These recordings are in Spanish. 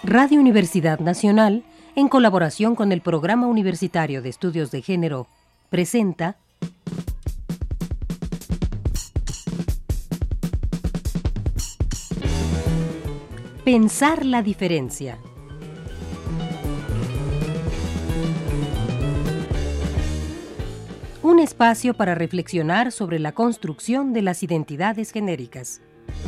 Radio Universidad Nacional, en colaboración con el Programa Universitario de Estudios de Género, presenta Pensar la diferencia. Un espacio para reflexionar sobre la construcción de las identidades genéricas.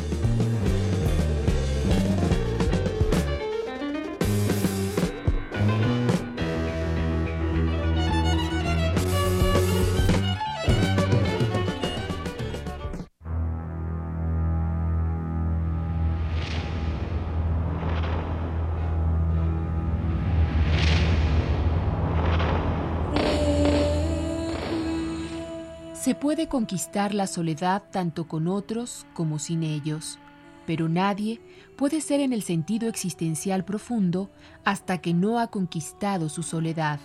Se puede conquistar la soledad tanto con otros como sin ellos, pero nadie puede ser en el sentido existencial profundo hasta que no ha conquistado su soledad.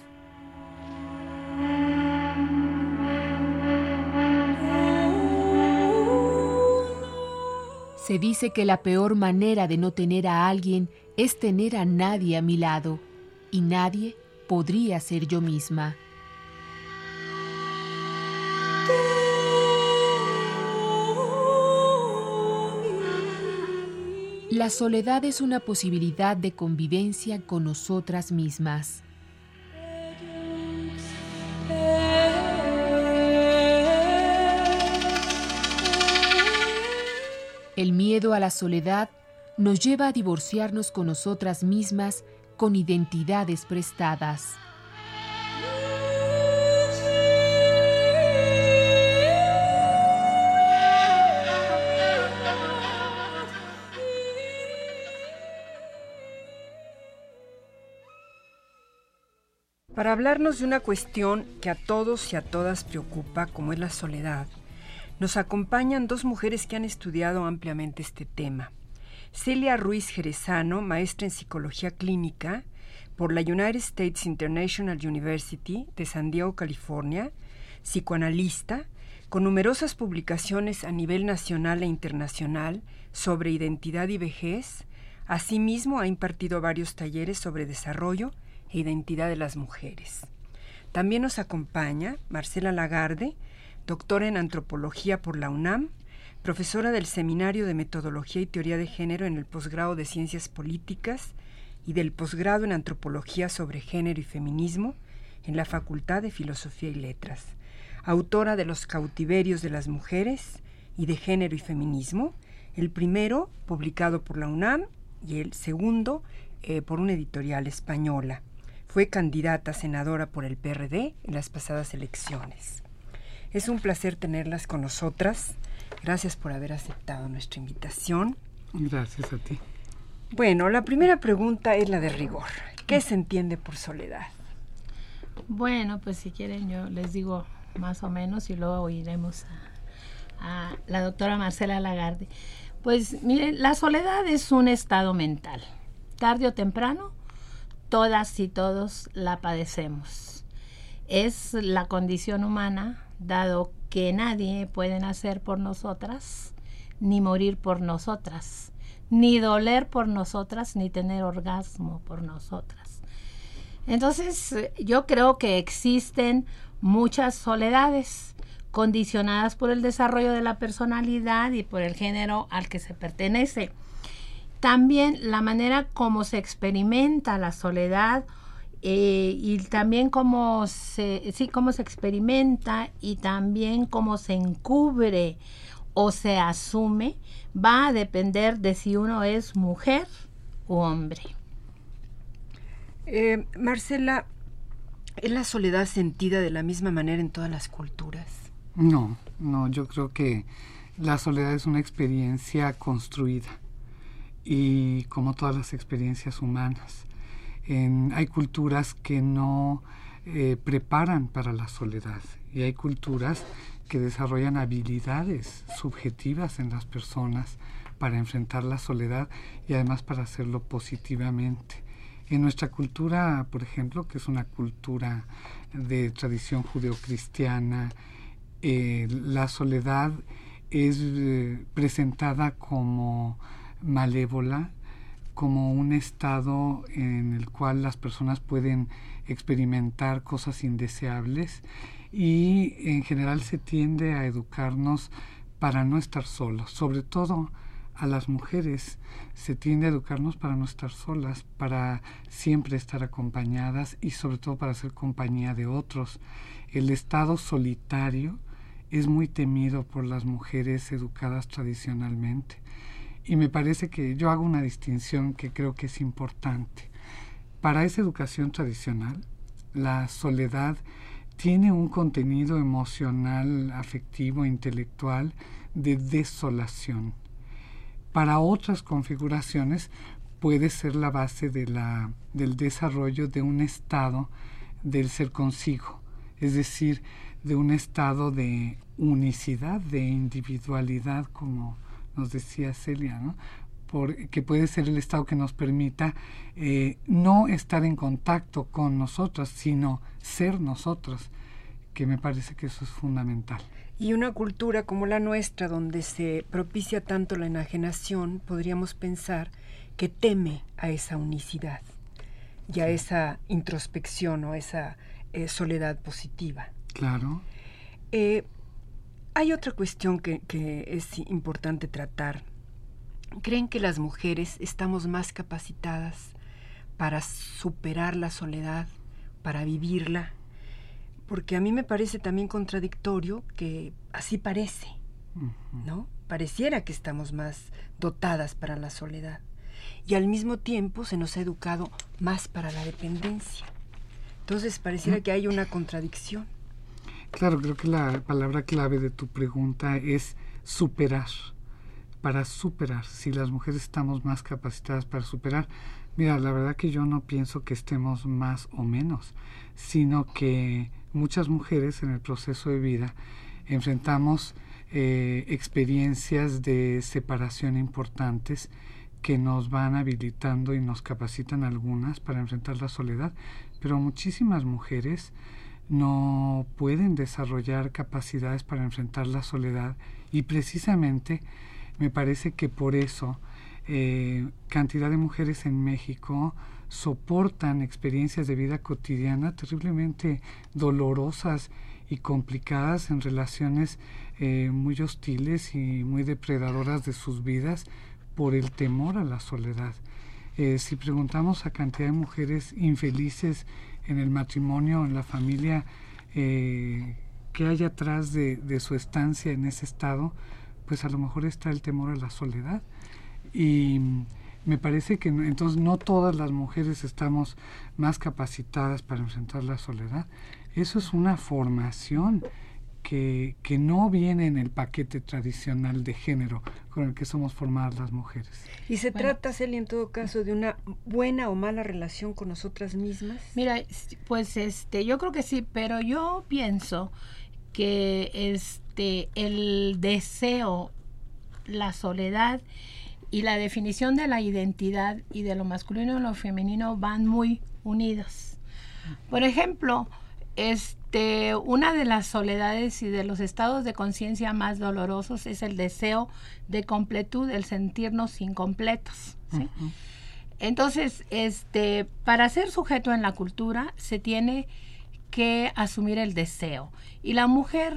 Se dice que la peor manera de no tener a alguien es tener a nadie a mi lado, y nadie podría ser yo misma. La soledad es una posibilidad de convivencia con nosotras mismas. El miedo a la soledad nos lleva a divorciarnos con nosotras mismas con identidades prestadas. Para hablarnos de una cuestión que a todos y a todas preocupa, como es la soledad, nos acompañan dos mujeres que han estudiado ampliamente este tema. Celia Ruiz Jerezano, maestra en Psicología Clínica por la United States International University de San Diego, California, psicoanalista, con numerosas publicaciones a nivel nacional e internacional sobre identidad y vejez. Asimismo, ha impartido varios talleres sobre desarrollo e identidad de las mujeres. También nos acompaña Marcela Lagarde, doctora en Antropología por la UNAM, profesora del Seminario de Metodología y Teoría de Género en el posgrado de Ciencias Políticas y del posgrado en Antropología sobre Género y Feminismo en la Facultad de Filosofía y Letras, autora de Los Cautiverios de las Mujeres y de Género y Feminismo, el primero publicado por la UNAM y el segundo por una editorial española. Fue candidata a senadora por el PRD en las pasadas elecciones. Es un placer tenerlas con nosotras. Gracias por haber aceptado nuestra invitación. Gracias a ti. Bueno, la primera pregunta es la de rigor. ¿Qué se entiende por soledad? Bueno, pues si quieren yo les digo más o menos y luego oiremos a la doctora Marcela Lagarde. Pues miren, la soledad es un estado mental. Tarde o temprano, todas y todos la padecemos. Es la condición humana, dado que nadie puede nacer por nosotras, ni morir por nosotras, ni doler por nosotras, ni tener orgasmo por nosotras. Entonces, yo creo que existen muchas soledades condicionadas por el desarrollo de la personalidad y por el género al que se pertenece. También la manera como se experimenta la soledad y también cómo se experimenta y también cómo se encubre o se asume va a depender de si uno es mujer u hombre. Marcela, ¿es la soledad sentida de la misma manera en todas las culturas? No, yo creo que la soledad es una experiencia construida. Y como todas las experiencias humanas, hay culturas que no preparan para la soledad y hay culturas que desarrollan habilidades subjetivas en las personas para enfrentar la soledad y además para hacerlo positivamente. En nuestra cultura, por ejemplo, que es una cultura de tradición judeocristiana, la soledad es presentada como malévola, como un estado en el cual las personas pueden experimentar cosas indeseables y en general se tiende a educarnos para no estar solos, sobre todo a las mujeres se tiende a educarnos para no estar solas, para siempre estar acompañadas y sobre todo para hacer compañía de otros. El estado solitario es muy temido por las mujeres educadas tradicionalmente y me parece que yo hago una distinción que creo que es importante. Para esa educación tradicional, la soledad tiene un contenido emocional, afectivo, intelectual de desolación. Para otras configuraciones puede ser la base del desarrollo de un estado del ser consigo, es decir, de un estado de unicidad, de individualidad, como nos decía Celia, ¿no? Que puede ser el estado que nos permita no estar en contacto con nosotras, sino ser nosotras, que me parece que eso es fundamental. Y una cultura como la nuestra, donde se propicia tanto la enajenación, podríamos pensar que teme a esa unicidad y a esa introspección o esa soledad positiva. Claro. Hay otra cuestión que es importante tratar. ¿Creen que las mujeres estamos más capacitadas para superar la soledad, para vivirla? Porque a mí me parece también contradictorio que así parece, ¿no? Pareciera que estamos más dotadas para la soledad y al mismo tiempo se nos ha educado más para la dependencia. Entonces pareciera que hay una contradicción. Claro, creo que la palabra clave de tu pregunta es superar. Para superar, si las mujeres estamos más capacitadas para superar, mira, la verdad que yo no pienso que estemos más o menos, sino que muchas mujeres en el proceso de vida enfrentamos experiencias de separación importantes que nos van habilitando y nos capacitan algunas para enfrentar la soledad, pero muchísimas mujeres no pueden desarrollar capacidades para enfrentar la soledad y precisamente me parece que por eso cantidad de mujeres en México soportan experiencias de vida cotidiana terriblemente dolorosas y complicadas en relaciones muy hostiles y muy depredadoras de sus vidas por el temor a la soledad. Si preguntamos a cantidad de mujeres infelices en el matrimonio, en la familia, ¿qué hay atrás de su estancia en ese estado? Pues a lo mejor está el temor a la soledad. Y me parece que entonces no todas las mujeres estamos más capacitadas para enfrentar la soledad. Eso es una formación que no viene en el paquete tradicional de género con el que somos formadas las mujeres. ¿Y se trata, Celia, en todo caso, de una buena o mala relación con nosotras mismas? Mira, pues yo creo que sí, pero yo pienso que el deseo, la soledad y la definición de la identidad y de lo masculino y lo femenino van muy unidas. Por ejemplo, una de las soledades y de los estados de conciencia más dolorosos es el deseo de completud, el sentirnos incompletos, ¿sí? Uh-huh. Entonces, para ser sujeto en la cultura se tiene que asumir el deseo y la mujer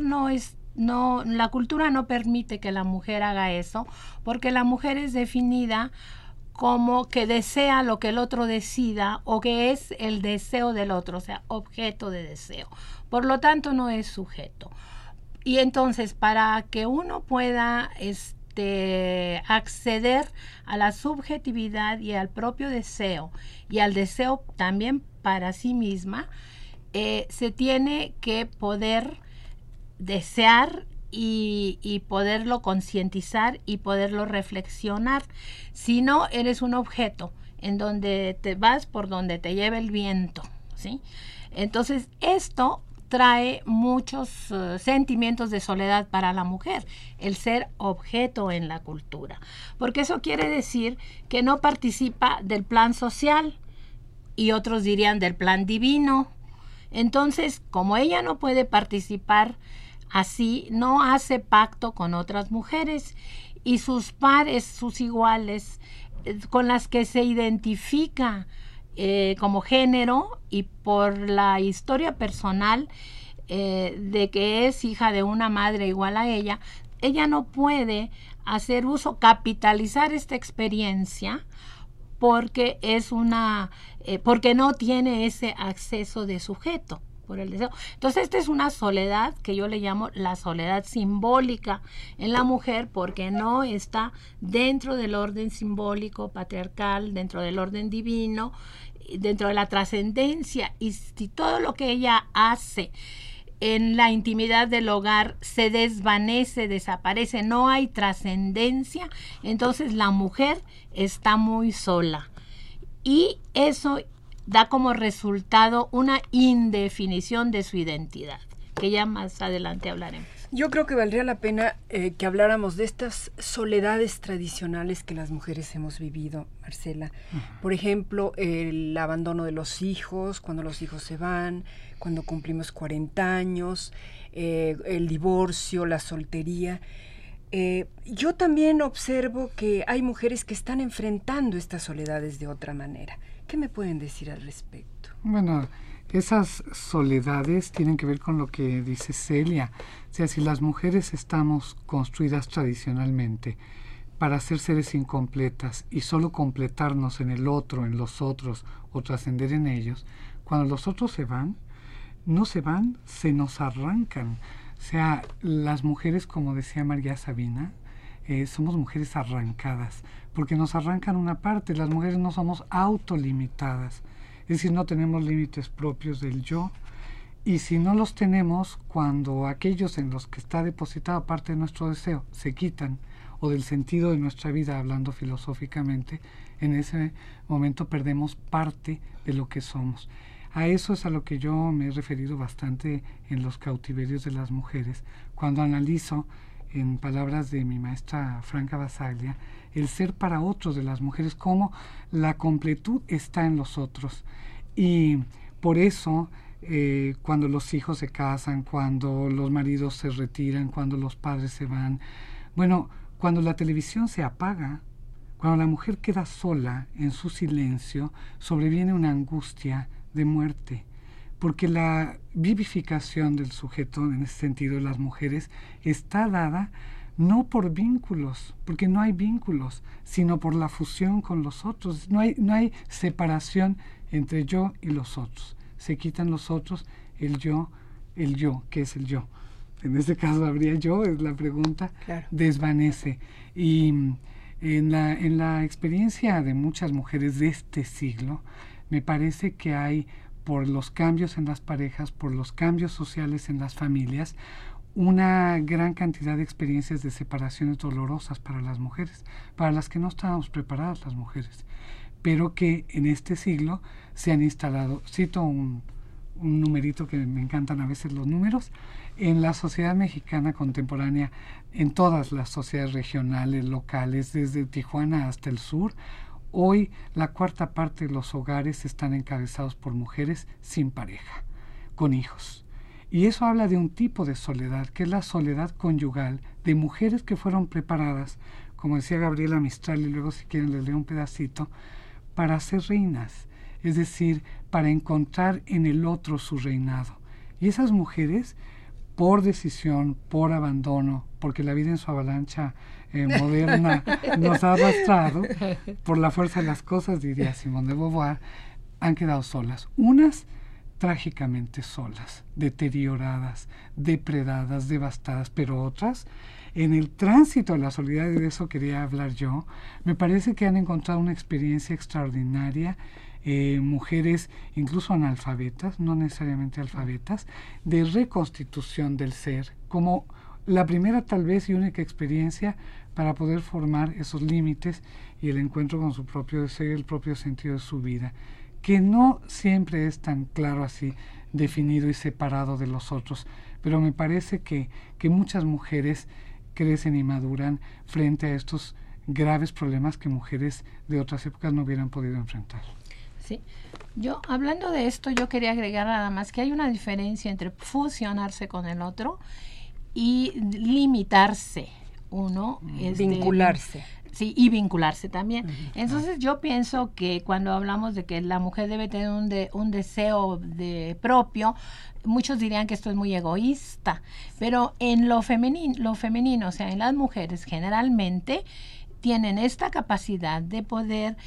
la cultura no permite que la mujer haga eso porque la mujer es definida como que desea lo que el otro decida o que es el deseo del otro, o sea, objeto de deseo. Por lo tanto, no es sujeto. Y entonces, para que uno pueda acceder a la subjetividad y al propio deseo, y al deseo también para sí misma, se tiene que poder desear y poderlo concientizar y poderlo reflexionar. Si no, eres un objeto en donde te vas por donde te lleva el viento, ¿sí? Entonces, esto trae muchos sentimientos de soledad para la mujer, el ser objeto en la cultura, porque eso quiere decir que no participa del plan social y otros dirían del plan divino. Entonces, como ella no puede participar así, no hace pacto con otras mujeres y sus pares, sus iguales, con las que se identifica como género, y por la historia personal de que es hija de una madre igual a ella no puede hacer uso, capitalizar esta experiencia, porque porque no tiene ese acceso de sujeto por el deseo. Entonces esta es una soledad que yo le llamo la soledad simbólica en la mujer, porque no está dentro del orden simbólico patriarcal, dentro del orden divino, dentro de la trascendencia. Y si todo lo que ella hace en la intimidad del hogar se desvanece, desaparece, no hay trascendencia, entonces la mujer está muy sola. Y eso da como resultado una indefinición de su identidad, que ya más adelante hablaremos. Yo creo que valdría la pena que habláramos de estas soledades tradicionales que las mujeres hemos vivido, Marcela. Por ejemplo, el abandono de los hijos, cuando los hijos se van, cuando cumplimos 40 años, el divorcio, la soltería. Yo también observo que hay mujeres que están enfrentando estas soledades de otra manera. ¿Qué me pueden decir al respecto? Bueno, esas soledades tienen que ver con lo que dice Celia. O sea, si las mujeres estamos construidas tradicionalmente para ser seres incompletas y solo completarnos en el otro, en los otros, o trascender en ellos, cuando los otros se van, no se van, se nos arrancan. O sea, las mujeres, como decía María Sabina, somos mujeres arrancadas, porque nos arrancan una parte. Las mujeres no somos autolimitadas, es decir, no tenemos límites propios del yo, y si no los tenemos, cuando aquellos en los que está depositada parte de nuestro deseo se quitan, o del sentido de nuestra vida, hablando filosóficamente, en ese momento perdemos parte de lo que somos. A eso es a lo que yo me he referido bastante en los cautiverios de las mujeres, cuando analizo, en palabras de mi maestra Franca Basaglia, el ser para otros de las mujeres, cómo la completud está en los otros. Y por eso, cuando los hijos se casan, cuando los maridos se retiran, cuando los padres se van, bueno, cuando la televisión se apaga, cuando la mujer queda sola en su silencio, sobreviene una angustia de muerte, porque la vivificación del sujeto, en ese sentido de las mujeres, está dada no por vínculos, porque no hay vínculos, sino por la fusión con los otros. No hay separación entre yo y los otros. Se quitan los otros, el yo, ¿qué es el yo? En este caso habría yo, es la pregunta, claro. Desvanece. Y en la experiencia de muchas mujeres de este siglo, me parece que hay, por los cambios en las parejas, por los cambios sociales en las familias, una gran cantidad de experiencias de separaciones dolorosas para las mujeres, para las que no estábamos preparadas las mujeres, pero que en este siglo se han instalado. Cito un numerito que me encantan a veces los números. En la sociedad mexicana contemporánea, en todas las sociedades regionales, locales, desde Tijuana hasta el sur, hoy la cuarta parte de los hogares están encabezados por mujeres sin pareja, con hijos. Y eso habla de un tipo de soledad, que es la soledad conyugal, de mujeres que fueron preparadas, como decía Gabriela Mistral, y luego si quieren les leo un pedacito, para ser reinas, es decir, para encontrar en el otro su reinado. Y esas mujeres, por decisión, por abandono, porque la vida en su avalancha moderna nos ha arrastrado, por la fuerza de las cosas, diría Simone de Beauvoir, han quedado solas. Unas trágicamente solas, deterioradas, depredadas, devastadas, pero otras, en el tránsito de la soledad, y de eso quería hablar yo, me parece que han encontrado una experiencia extraordinaria, mujeres incluso analfabetas, no necesariamente alfabetas, de reconstitución del ser, como la primera tal vez y única experiencia para poder formar esos límites y el encuentro con su propio deseo y el propio sentido de su vida, que no siempre es tan claro así, definido y separado de los otros, pero me parece que muchas mujeres crecen y maduran frente a estos graves problemas que mujeres de otras épocas no hubieran podido enfrentar. Sí, yo hablando de esto, yo quería agregar nada más que hay una diferencia entre fusionarse con el otro y limitarse uno vincularse. Sí, y vincularse también. Entonces yo pienso que cuando hablamos de que la mujer debe tener un deseo propio, muchos dirían que esto es muy egoísta, pero en lo femenino, o sea, en las mujeres generalmente tienen esta capacidad de poder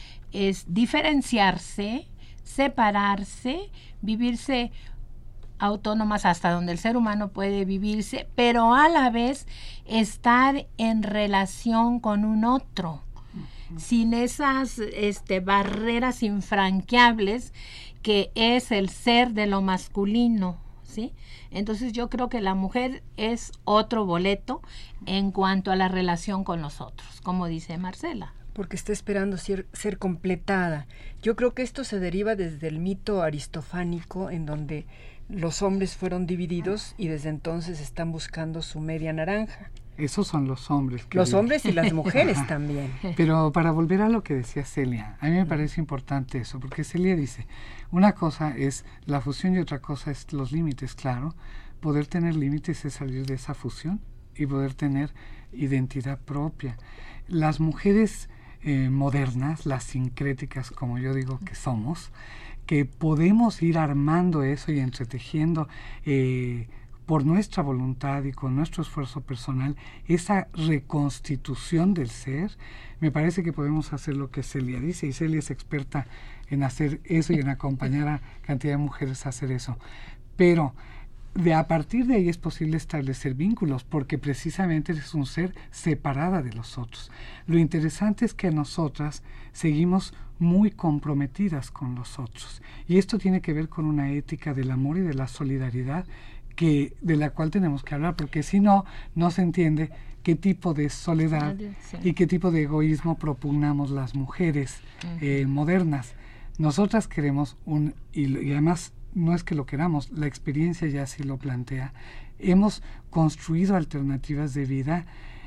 diferenciarse, separarse, vivirse autónomas hasta donde el ser humano puede vivirse, pero a la vez estar en relación con un otro, sin esas barreras infranqueables que es el ser de lo masculino, ¿sí? Entonces yo creo que la mujer es otro boleto en cuanto a la relación con los otros, como dice Marcela. Porque está esperando ser completada. Yo creo que esto se deriva desde el mito aristofánico, en donde los hombres fueron divididos y desde entonces están buscando su media naranja. Esos son los hombres. Los hombres y las mujeres también. Pero para volver a lo que decía Celia, a mí me parece importante eso, porque Celia dice, una cosa es la fusión y otra cosa es los límites, claro. Poder tener límites es salir de esa fusión y poder tener identidad propia. Las mujeres modernas, las sincréticas, como yo digo que somos, que podemos ir armando eso y entretejiendo por nuestra voluntad y con nuestro esfuerzo personal, esa reconstitución del ser, me parece que podemos hacer lo que Celia dice, y Celia es experta en hacer eso y en acompañar a cantidad de mujeres a hacer eso. Pero a partir de ahí es posible establecer vínculos, porque precisamente es un ser separada de los otros. Lo interesante es que nosotras seguimos muy comprometidas con los otros, y esto tiene que ver con una ética del amor y de la solidaridad de la cual tenemos que hablar, porque si no, no se entiende qué tipo de soledad y qué tipo de egoísmo propugnamos las mujeres modernas. Nosotras queremos y además no es que lo queramos, la experiencia ya así lo plantea. Hemos construido alternativas de vida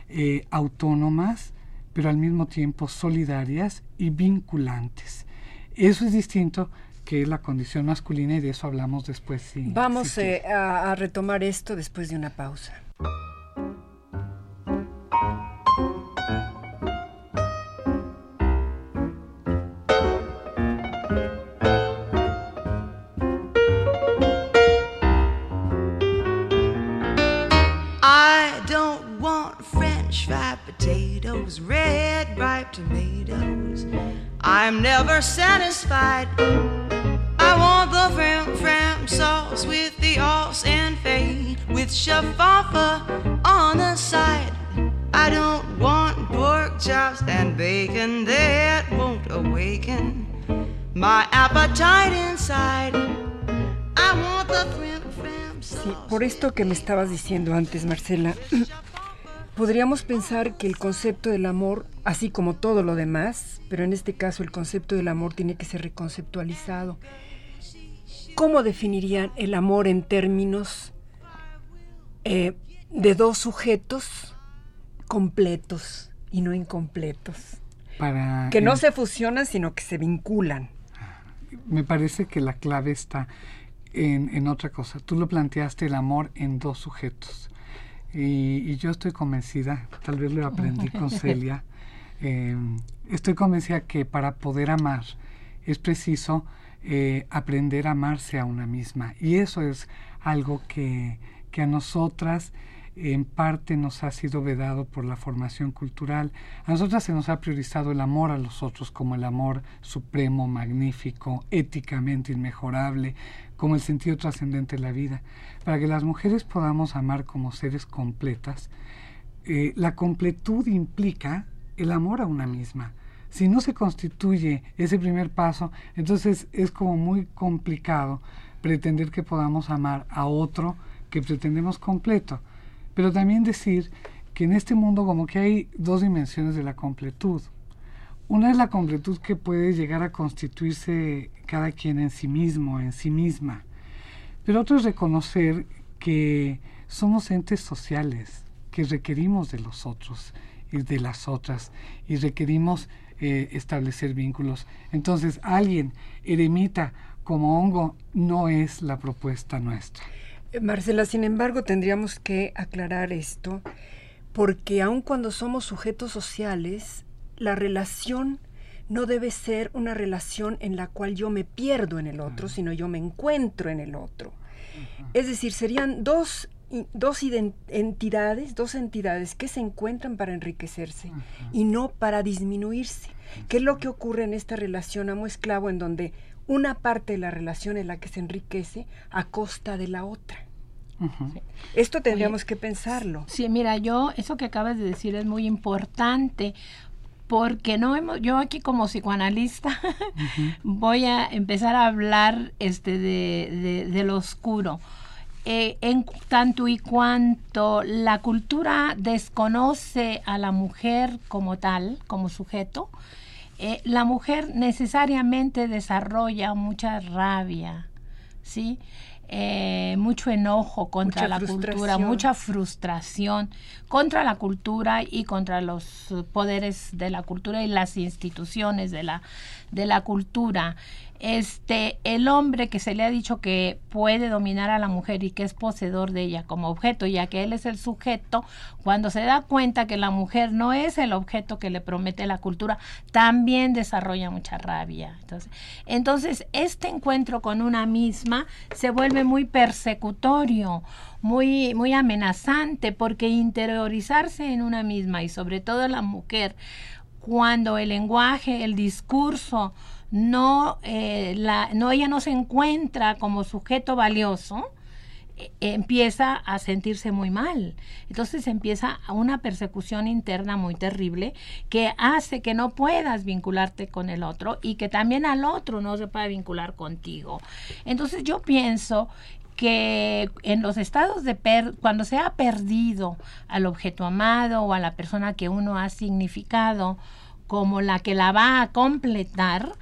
autónomas, pero al mismo tiempo solidarias y vinculantes. Eso es distinto que la condición masculina, y de eso hablamos después. Vamos a retomar esto después de una pausa. I don't want French fried potatoes, red ripe tomatoes. I'm never satisfied. I want the fram sauce with the os and fade, with shaffa on the side. I don't want pork chops and bacon that won't awaken my appetite inside. I want the fram sauce. Sí, por esto que me estabas diciendo antes, Marcela, podríamos pensar que el concepto del amor, así como todo lo demás, pero en este caso el concepto del amor tiene que ser reconceptualizado. ¿Cómo definirían el amor en términos de dos sujetos completos y no incompletos? Que no se fusionan, sino que se vinculan. Me parece que la clave está en otra cosa. Tú lo planteaste, el amor en dos sujetos. Y yo estoy convencida, tal vez lo aprendí con Celia, estoy convencida que para poder amar es preciso aprender a amarse a una misma, y eso es algo que a nosotras en parte nos ha sido vedado por la formación cultural. A nosotras se nos ha priorizado el amor a los otros como el amor supremo, magnífico, éticamente inmejorable, como el sentido trascendente de la vida. Para que las mujeres podamos amar como seres completas, la completud implica el amor a una misma. Si no se constituye ese primer paso, entonces es como muy complicado pretender que podamos amar a otro que pretendemos completo. Pero también decir que en este mundo como que hay dos dimensiones de la completud. Una es la completud que puede llegar a constituirse cada quien en sí mismo, en sí misma. Pero otro es reconocer que somos entes sociales, que requerimos de los otros y de las otras, y requerimos establecer vínculos. Entonces, alguien eremita como hongo no es la propuesta nuestra. Marcela, sin embargo, tendríamos que aclarar esto, porque aun cuando somos sujetos sociales, la relación no debe ser una relación en la cual yo me pierdo en el otro, sino yo me encuentro en el otro. Es decir, serían dos entidades que se encuentran para enriquecerse y no para disminuirse. ¿Qué es lo que ocurre en esta relación amo-esclavo, en donde una parte de la relación es la que se enriquece a costa de la otra? Sí. Esto tendríamos que pensarlo. Sí, mira, eso que acabas de decir es muy importante, porque yo aquí como psicoanalista voy a empezar a hablar de lo oscuro. En tanto y cuanto la cultura desconoce a la mujer como tal, como sujeto, la mujer necesariamente desarrolla mucha rabia, ¿sí? Mucho enojo contra la cultura, mucha frustración contra la cultura y contra los poderes de la cultura y las instituciones de la cultura. El hombre que se le ha dicho que puede dominar a la mujer y que es poseedor de ella como objeto, ya que él es el sujeto, cuando se da cuenta que la mujer no es el objeto que le promete la cultura, también desarrolla mucha rabia. Entonces este encuentro con una misma se vuelve muy persecutorio, muy, muy amenazante, porque interiorizarse en una misma, y sobre todo la mujer, cuando el lenguaje, el discurso, ella no se encuentra como sujeto valioso, empieza a sentirse muy mal. Entonces empieza una persecución interna muy terrible que hace que no puedas vincularte con el otro y que también al otro no se pueda vincular contigo. Entonces yo pienso que en los estados cuando se ha perdido al objeto amado o a la persona que uno ha significado como la que la va a completar,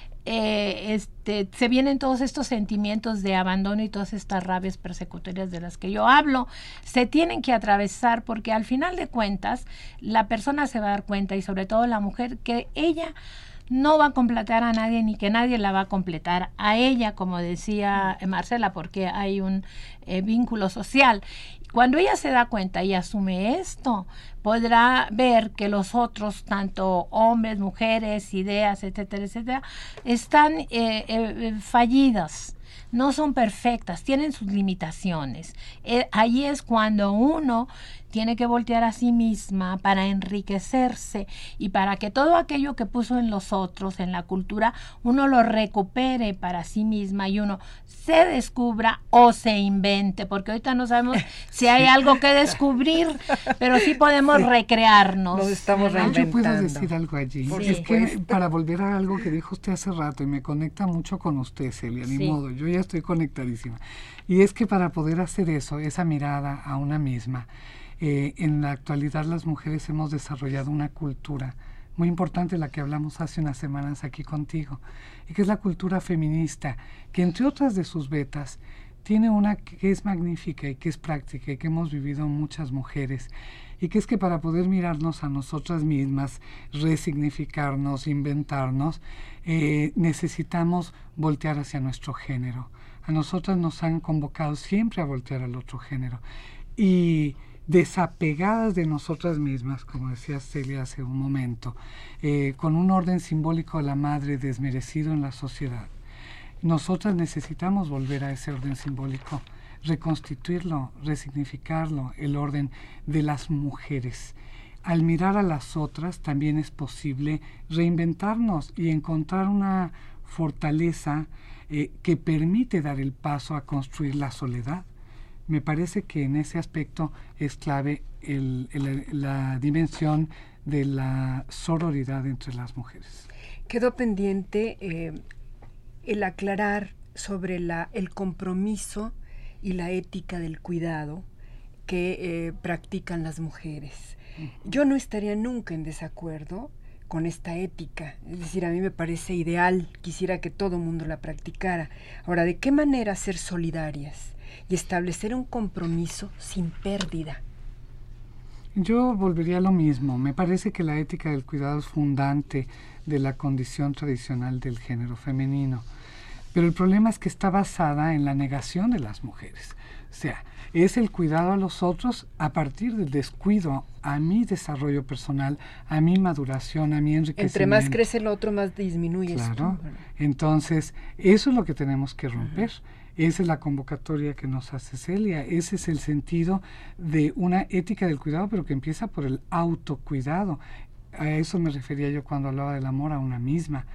se vienen todos estos sentimientos de abandono y todas estas rabias persecutorias de las que yo hablo. Se tienen que atravesar, porque al final de cuentas la persona se va a dar cuenta, y sobre todo la mujer, que ella no va a completar a nadie, ni que nadie la va a completar a ella, como decía Marcela, porque hay un vínculo social. Cuando ella se da cuenta y asume esto, podrá ver que los otros, tanto hombres, mujeres, ideas, etcétera, etcétera, están fallidas, no son perfectas, tienen sus limitaciones. Allí es cuando uno tiene que voltear a sí misma para enriquecerse y para que todo aquello que puso en los otros, en la cultura, uno lo recupere para sí misma y uno se descubra o se invente, porque ahorita no sabemos si hay algo que descubrir, pero sí podemos recrearnos. Nos estamos reinventando. Yo puedo decir algo allí. Es que para volver a algo que dijo usted hace rato, y me conecta mucho con usted, Celia, ni modo, yo ya estoy conectadísima. Y es que para poder hacer eso, esa mirada a una misma, en la actualidad las mujeres hemos desarrollado una cultura muy importante, la que hablamos hace unas semanas aquí contigo, y que es la cultura feminista, que entre otras de sus vetas tiene una que es magnífica y que es práctica y que hemos vivido muchas mujeres, y que es que para poder mirarnos a nosotras mismas, resignificarnos, inventarnos, necesitamos voltear hacia nuestro género. A nosotras nos han convocado siempre a voltear al otro género, y desapegadas de nosotras mismas, como decía Celia hace un momento, con un orden simbólico de la madre desmerecido en la sociedad. Nosotras necesitamos volver a ese orden simbólico, reconstituirlo, resignificarlo, el orden de las mujeres. Al mirar a las otras también es posible reinventarnos y encontrar una fortaleza que permite dar el paso a construir la soledad. Me parece que en ese aspecto es clave la dimensión de la sororidad entre las mujeres. Quedó pendiente el aclarar sobre el compromiso y la ética del cuidado que practican las mujeres. Yo no estaría nunca en desacuerdo con esta ética, es decir, a mí me parece ideal, quisiera que todo mundo la practicara. Ahora, ¿de qué manera ser solidarias y establecer un compromiso sin pérdida? Yo volvería a lo mismo. Me parece que la ética del cuidado es fundante de la condición tradicional del género femenino. Pero el problema es que está basada en la negación de las mujeres. O sea, es el cuidado a los otros a partir del descuido a mi desarrollo personal, a mi maduración, a mi enriquecimiento. Entre más crece el otro, más disminuye. Claro. Entonces, eso es lo que tenemos que romper. Esa es la convocatoria que nos hace Celia. Ese es el sentido de una ética del cuidado, pero que empieza por el autocuidado. A eso me refería yo cuando hablaba del amor a una misma.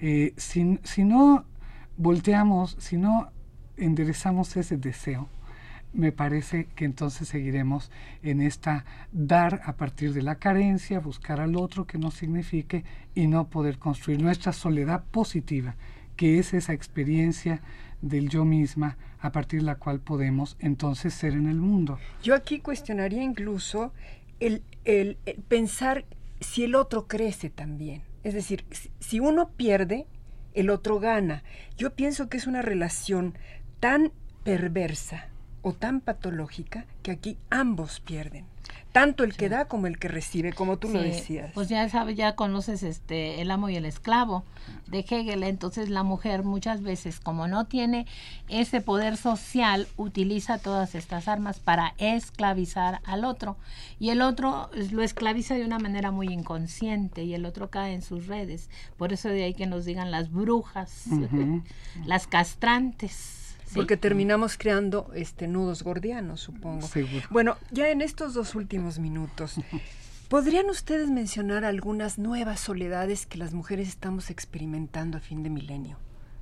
Si no volteamos, si no enderezamos ese deseo, me parece que entonces seguiremos en esta dar a partir de la carencia, buscar al otro que nos signifique y no poder construir nuestra soledad positiva, que es esa experiencia del yo misma a partir de la cual podemos entonces ser en el mundo. Yo aquí cuestionaría incluso el pensar si el otro crece también. Es decir, si uno pierde, el otro gana. Yo pienso que es una relación tan perversa o tan patológica que aquí ambos pierden. Tanto el que da como el que recibe, como tú lo decías. Pues ya sabes, ya conoces El amo y el esclavo de Hegel. Entonces la mujer muchas veces, como no tiene ese poder social, utiliza todas estas armas para esclavizar al otro. Y el otro lo esclaviza de una manera muy inconsciente y el otro cae en sus redes. Por eso de ahí que nos digan las brujas, las castrantes. ¿Sí? Porque terminamos creando nudos gordianos, supongo. Seguro. Bueno, ya en estos 2 últimos minutos, ¿podrían ustedes mencionar algunas nuevas soledades que las mujeres estamos experimentando a fin de milenio?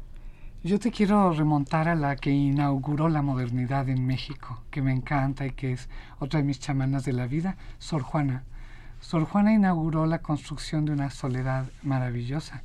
Yo te quiero remontar a la que inauguró la modernidad en México, que me encanta y que es otra de mis chamanas de la vida, Sor Juana. Sor Juana inauguró la construcción de una soledad maravillosa.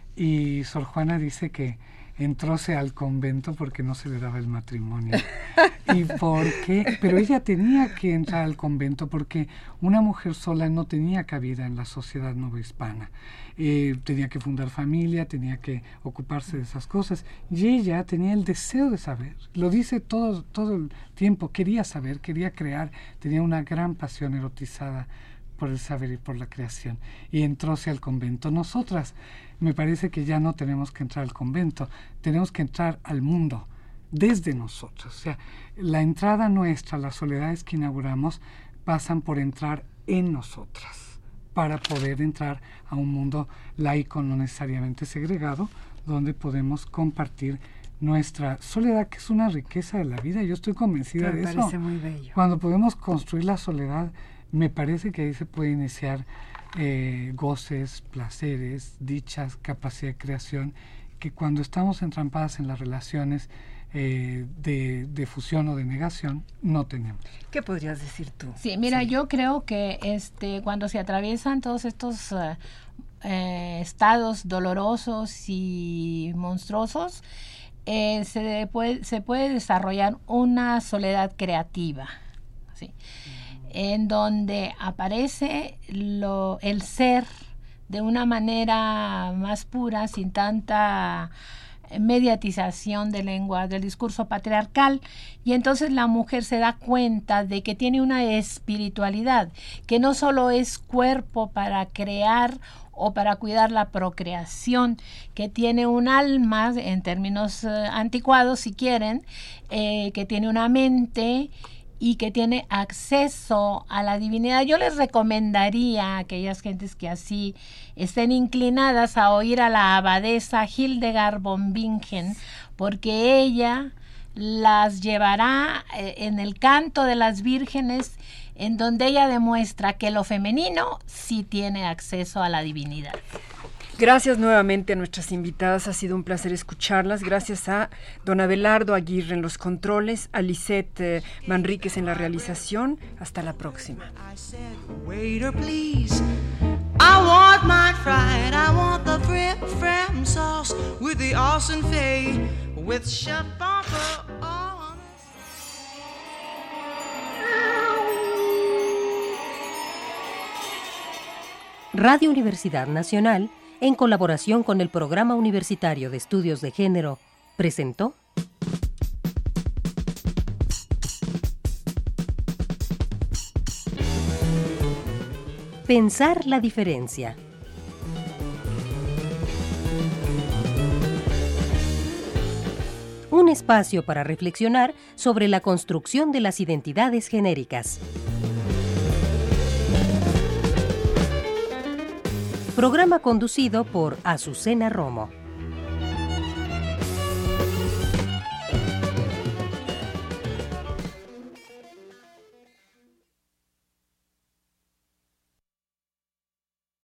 Y Sor Juana dice que entróse al convento porque no se le daba el matrimonio. ¿Y por qué? Pero ella tenía que entrar al convento porque una mujer sola no tenía cabida en la sociedad novohispana. Tenía que fundar familia, tenía que ocuparse de esas cosas. Y ella tenía el deseo de saber. Lo dice todo el tiempo. Quería saber, quería crear. Tenía una gran pasión erotizada por el saber y por la creación. Y entróse al convento. Nosotras, me parece que ya no tenemos que entrar al convento, tenemos que entrar al mundo desde nosotros. O sea, la entrada nuestra, las soledades que inauguramos, pasan por entrar en nosotras, para poder entrar a un mundo laico, no necesariamente segregado, donde podemos compartir nuestra soledad, que es una riqueza de la vida. Yo estoy convencida de eso. Me parece muy bello. Cuando podemos construir la soledad, me parece que ahí se puede iniciar goces, placeres, dichas, capacidad de creación, que cuando estamos entrampadas en las relaciones de fusión o de negación, no tenemos. ¿Qué podrías decir tú? Sí, mira, yo creo que cuando se atraviesan todos estos estados dolorosos y monstruosos, se puede desarrollar una soledad creativa, ¿sí? En donde aparece el ser de una manera más pura, sin tanta mediatización de lengua, del discurso patriarcal, y entonces la mujer se da cuenta de que tiene una espiritualidad, que no solo es cuerpo para crear o para cuidar la procreación, que tiene un alma, en términos anticuados si quieren, que tiene una mente y que tiene acceso a la divinidad. Yo les recomendaría a aquellas gentes que así estén inclinadas a oír a la abadesa Hildegard von Bingen, porque ella las llevará en el canto de las vírgenes, en donde ella demuestra que lo femenino sí tiene acceso a la divinidad. Gracias nuevamente a nuestras invitadas, ha sido un placer escucharlas. Gracias a don Abelardo Aguirre en los controles, a Lisette Manríquez en la realización. Hasta la próxima. Waiter, please. I want my fried, I want the frim sauce with the awesome fay, with chef bumper on. Radio Universidad Nacional, en colaboración con el Programa Universitario de Estudios de Género, presentó Pensar la diferencia. un espacio para reflexionar sobre la construcción de las identidades genéricas. Programa conducido por Azucena Romo.